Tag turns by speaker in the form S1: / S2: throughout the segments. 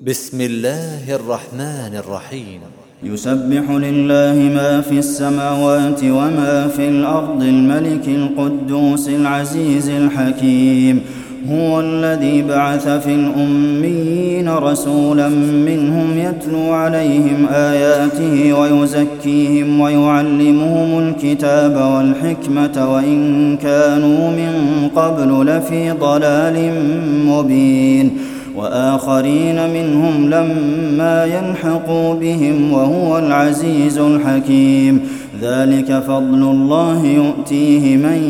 S1: بسم الله الرحمن الرحيم.
S2: يسبح لله ما في السماوات وما في الأرض الملك القدوس العزيز الحكيم. هو الذي بعث في الأميين رسولا منهم يتلو عليهم آياته ويزكيهم ويعلمهم الكتاب والحكمة وإن كانوا من قبل لفي ضلال مبين، وآخرين منهم لما يلحقوا بهم وهو العزيز الحكيم. ذلك فضل الله يؤتيه من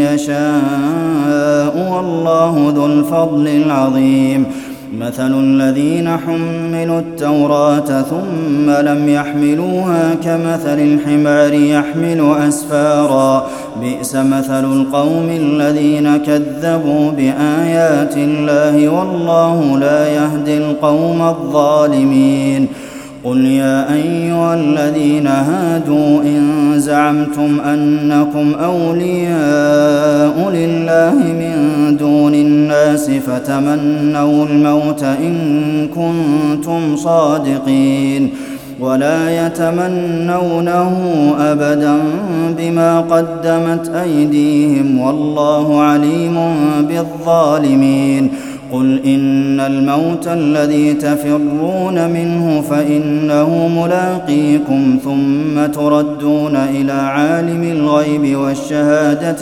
S2: يشاء والله ذو الفضل العظيم. مثل الذين حملوا التوراة ثم لم يحملوها كمثل الحمار يحمل أسفارا، بئس مثل القوم الذين كذبوا بآيات الله والله لا يهدي القوم الظالمين. قل يا أيها الذين هادوا إن زعمتم أنكم أولياء لله من دون الناس فتمنوا الموت إن كنتم صادقين، ولا يتمنونه أبدا بما قدمت أيديهم والله عليم بالظالمين. قل إن الموت الذي تفرون منه فإنه ملاقيكم ثم تردون إلى عالم الغيب والشهادة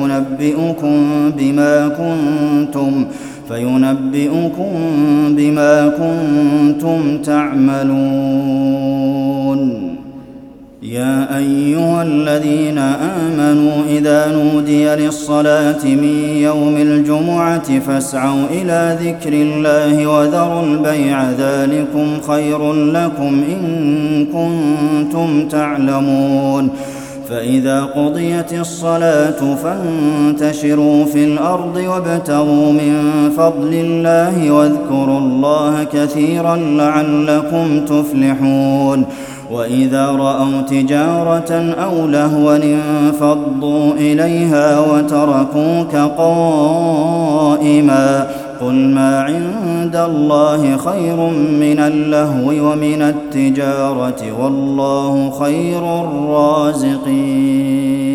S2: فينبئكم بما كنتم تعملون. يا أيها الذين آمنوا إذا نودي للصلاة من يوم الجمعة فاسعوا إلى ذكر الله وذروا البيع، ذلكم خير لكم إن كنتم تعلمون. فإذا قضيت الصلاة فانتشروا في الأرض وابتغوا من فضل الله واذكروا الله كثيرا لعلكم تفلحون. وإذا رأوا تجارة أو لهوا انفضوا إليها وتركوك قائما، قل ما عند الله خير من اللهو ومن التجارة والله خير الرازقين.